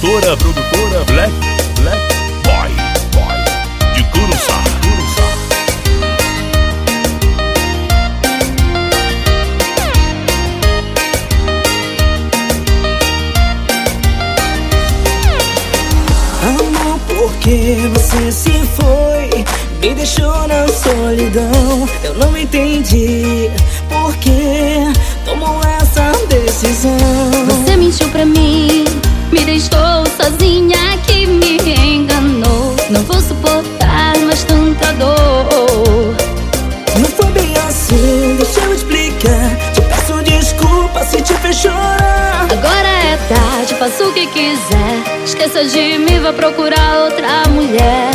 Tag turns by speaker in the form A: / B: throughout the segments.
A: produtora Black Boy de Curuçá.
B: Amor, porque você se foi, me deixou na solidão. Eu não entendi por que tomou essa decisão.
C: Você mentiu pra mim, me deixou sozinha, que me enganou. Não vou suportar mais tanta dor.
B: Não foi bem assim, deixa eu explicar. Te peço desculpa se te fez chorar.
C: Agora é tarde, faça o que quiser. Esqueça de mim, vá procurar outra mulher.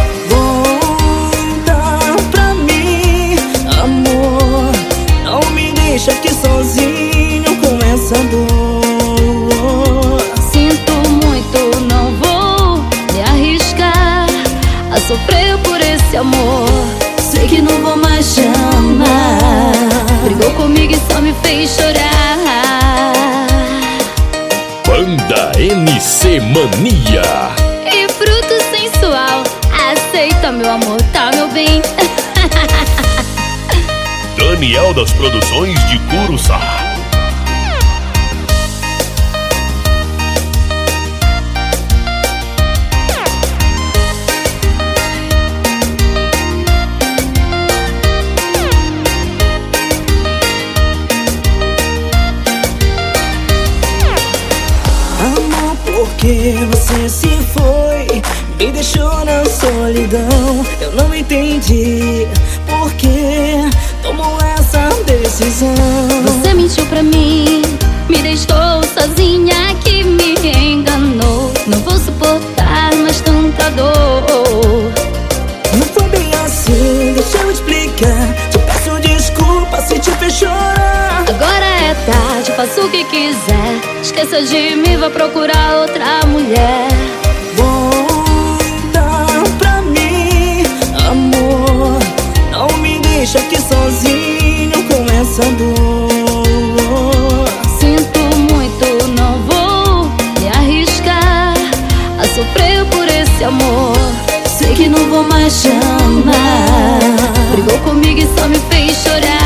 B: Volta pra mim, amor. Não me deixa aqui sozinho com essa dor.
C: Sinto muito, não vou me arriscar a sofrer por esse amor.
B: Sei que não vou mais te amar.
C: Brigou comigo e só me fez chorar.
A: Banda MC Mania.
C: E fruto sensual, aceita meu amor, tá meu bem.
A: Daniel das Produções de Curuçá.
B: Amor, porque você se foi, me deixou na solidão. Eu não entendi por que tomou essa decisão.
C: Você mentiu pra mim, me deixou sozinha, que me enganou. Não vou suportar mais tanta dor.
B: Não foi bem assim, deixa eu explicar. Te peço desculpa se te fez chorar.
C: Agora é tarde, faça o que quiser. Esqueça de mim, vá procurar outra mulher.
B: Volta pra mim, amor. Não me deixa aqui sozinho com essa dor.
C: Sinto muito, não vou me arriscar a sofrer por esse amor.
B: Sei que não vou mais te amar.
C: Brigou comigo e só me fez chorar.